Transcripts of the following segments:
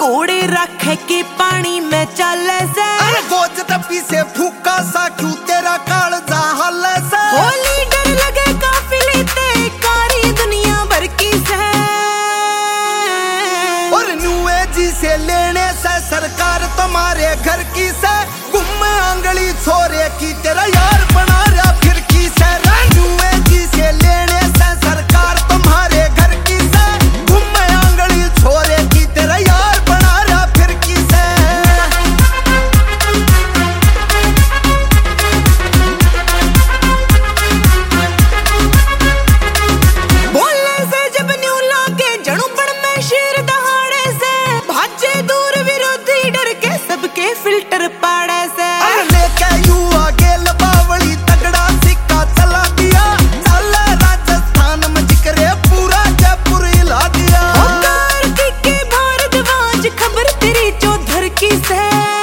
घोड़े रखे की पानी में चले से। अरे गोज तपी से फूका सा क्यों तेरा काल जाहल से। होली डर लगे काफिले ते कारी दुनिया भर की से। और न्यू एजी से लेने से सरकार तुम्हारे घर की से। गुम आंगली छोरे की तेरा यार बना रहा फिर की से। न्यू एजी से लेने से सरकार तुम्हारे घर की से। गुम आंगली छोरे की तेरा यार बना रहा फिर की से। बोलने से जब न्यू लागे जणू पण में शेर दहाड़े से। भाजे दूर विरोधी डर के सबके फिल्टर पाड़े से। लेके युवा गेल बावली तगड़ा सिक्का चला दिया। चल राजस्थान में जिक्रे पूरा जयपुर हिला दिया। के भारद्वाज खबर तेरी चौधर की से।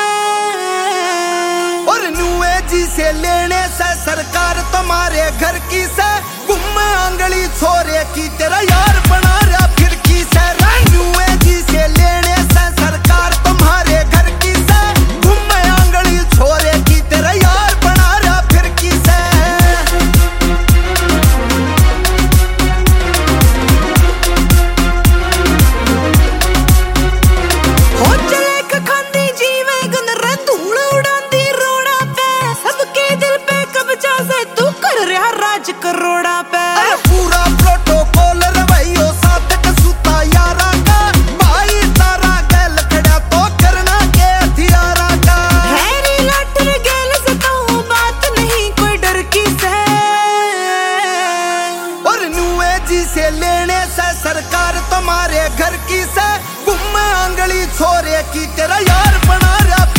और न्यू एजी से लेने से सरकार तुम्हारे घर की से। गुम आंगली छोरे की तेरा यार बना रहा फिर की से। न्यू एजी से लेने से सरकार तुम्हारे घर की से। गुम आंगली छोरे की तेरा यार बना रहा फिर की से। हो चले खांदी जीवे गुन धूल उड़ांदी रोड़ा पे। सबके दिल पे कब्जा से तू कर रहा राज करोड़ा पे। पूरा प्रोटोकॉल रवैयो साथ कसूता यारा का। भाई तारा गैल खड़ा तो करना के हथियारा का। हैरी लाटर गेल से तो बात नहीं कोई डर की से। और न्यू एजी से लेने से सरकार तुम्हारे घर की से। गुम आंगली छोरे की तेरा यार बना रहा